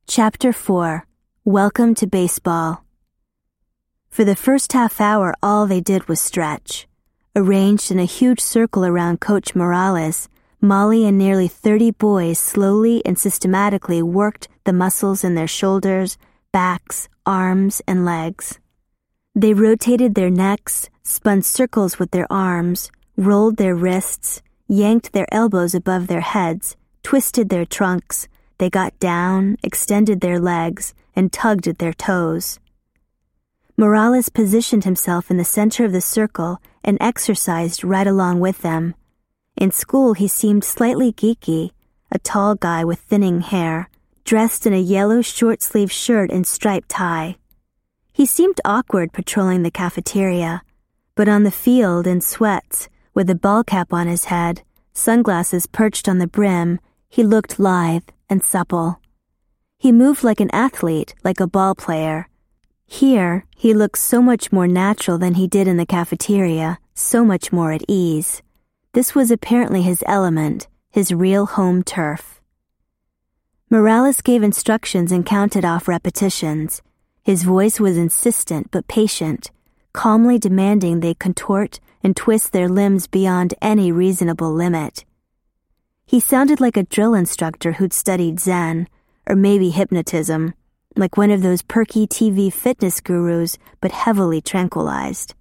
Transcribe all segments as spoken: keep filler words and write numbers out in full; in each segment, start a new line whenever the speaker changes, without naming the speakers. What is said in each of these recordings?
Chapter four. Welcome to Baseball. For the first half hour, all they did was stretch. Arranged in a huge circle around Coach Morales, Molly and nearly thirty boys slowly and systematically worked the muscles in their shoulders, backs, arms, and legs. They rotated their necks, spun circles with their arms, rolled their wrists, yanked their elbows above their heads, twisted their trunks. They got down, extended their legs, and tugged at their toes. Morales positioned himself in the center of the circle and exercised right along with them. In school, he seemed slightly geeky, a tall guy with thinning hair, dressed in a yellow short-sleeved shirt and striped tie. He seemed awkward patrolling the cafeteria, but on the field in sweats, with a ball cap on his head, sunglasses perched on the brim, he looked lithe and supple. He moved like an athlete, like a ball player. Here, he looked so much more natural than he did in the cafeteria, so much more at ease. This was apparently his element, his real home turf. Morales gave instructions and counted off repetitions. His voice was insistent but patient, calmly demanding they contort and twist their limbs beyond any reasonable limit. He sounded like a drill instructor who'd studied Zen, or maybe hypnotism, like one of those perky T V fitness gurus, but heavily tranquilized.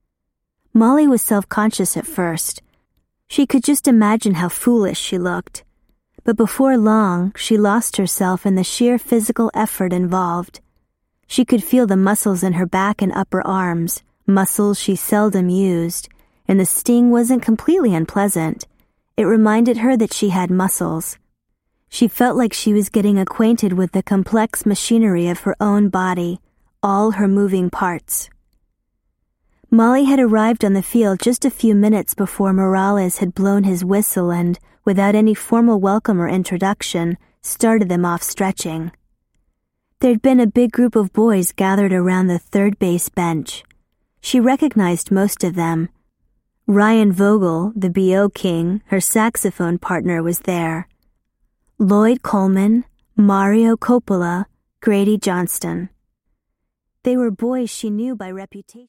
Molly was self-conscious at first. She could just imagine how foolish she looked. But before long, she lost herself in the sheer physical effort involved. She could feel the muscles in her back and upper arms, muscles she seldom used, and the sting wasn't completely unpleasant. It reminded her that she had muscles. She felt like she was getting acquainted with the complex machinery of her own body, all her moving parts. Molly had arrived on the field just a few minutes before Morales had blown his whistle and, without any formal welcome or introduction, started them off stretching. There'd been a big group of boys gathered around the third base bench. She recognized most of them. Ryan Vogel, the B O king, her saxophone partner, was there. Lloyd Coleman, Mario Coppola, Grady Johnston. They were boys she knew by reputation.